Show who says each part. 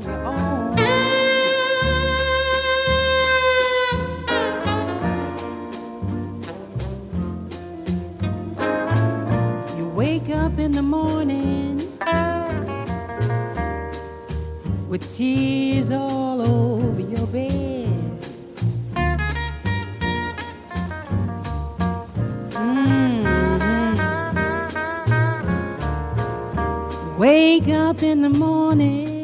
Speaker 1: your own. You wake up in the morning with tears all over your bed. Wake up in the morning